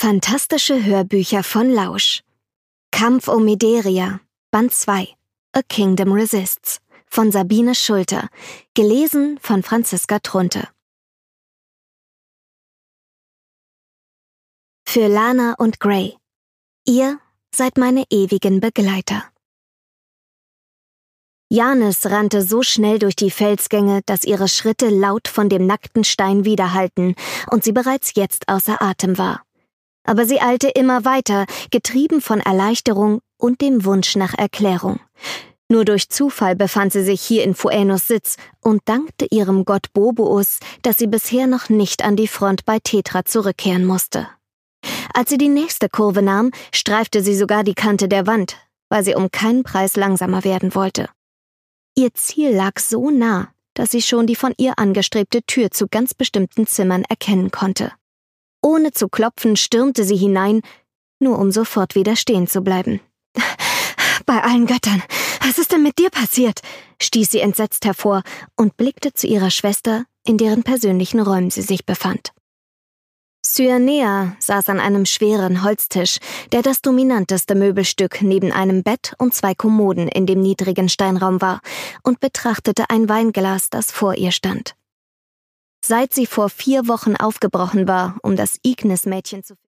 Fantastische Hörbücher von Lausch. Kampf um Mederia, Band 2, A Kingdom Resists, von Sabine Schulte, gelesen von Franziska Trunte. Für Lana und Gray. Ihr seid meine ewigen Begleiter. Janis rannte so schnell durch die Felsgänge, dass ihre Schritte laut von dem nackten Stein widerhallten und sie bereits jetzt außer Atem war. Aber sie eilte immer weiter, getrieben von Erleichterung und dem Wunsch nach Erklärung. Nur durch Zufall befand sie sich hier in Phoenos Sitz und dankte ihrem Gott Boboos, dass sie bisher noch nicht an die Front bei Tetra zurückkehren musste. Als sie die nächste Kurve nahm, streifte sie sogar die Kante der Wand, weil sie um keinen Preis langsamer werden wollte. Ihr Ziel lag so nah, dass sie schon die von ihr angestrebte Tür zu ganz bestimmten Zimmern erkennen konnte. Ohne zu klopfen stürmte sie hinein, nur um sofort wieder stehen zu bleiben. »Bei allen Göttern, was ist denn mit dir passiert?« stieß sie entsetzt hervor und blickte zu ihrer Schwester, in deren persönlichen Räumen sie sich befand. Cyanea saß an einem schweren Holztisch, der das dominanteste Möbelstück neben einem Bett und 2 Kommoden in dem niedrigen Steinraum war, und betrachtete ein Weinglas, das vor ihr stand. Seit sie vor 4 Wochen aufgebrochen war, um das Ignis-Mädchen zu